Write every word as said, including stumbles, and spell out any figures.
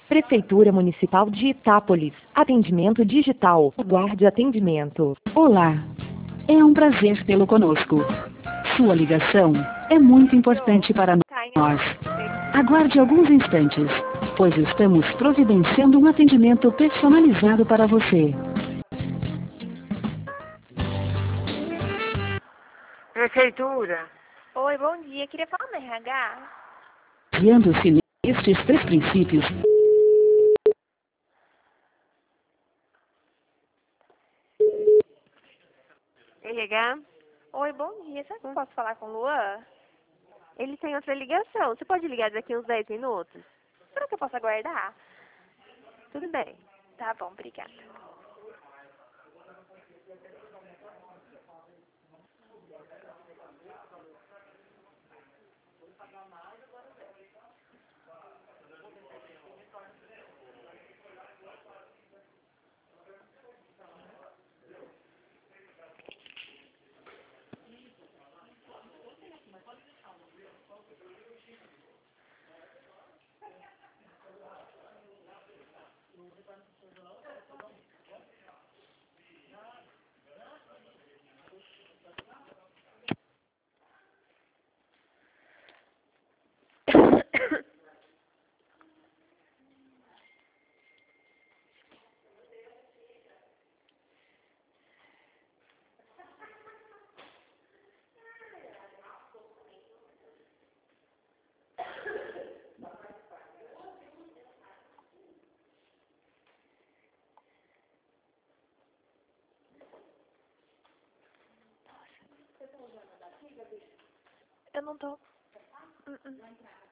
Prefeitura Municipal de Itápolis. Atendimento digital. Aguarde atendimento. Olá. É um prazer tê-lo conosco. Sua ligação é muito importante para nós. Aguarde alguns instantes, pois estamos providenciando um atendimento personalizado para você. Prefeitura. Oi, bom dia. Queria falar no R H. Guiando-se nestes três princípios, R H. Oi, bom dia. Será que eu posso falar com o Luan? Ele tem outra ligação. Você pode ligar daqui uns dez minutos? Será que eu posso aguardar? Tudo bem. Tá bom, obrigada. Eu não tô. Uh -uh.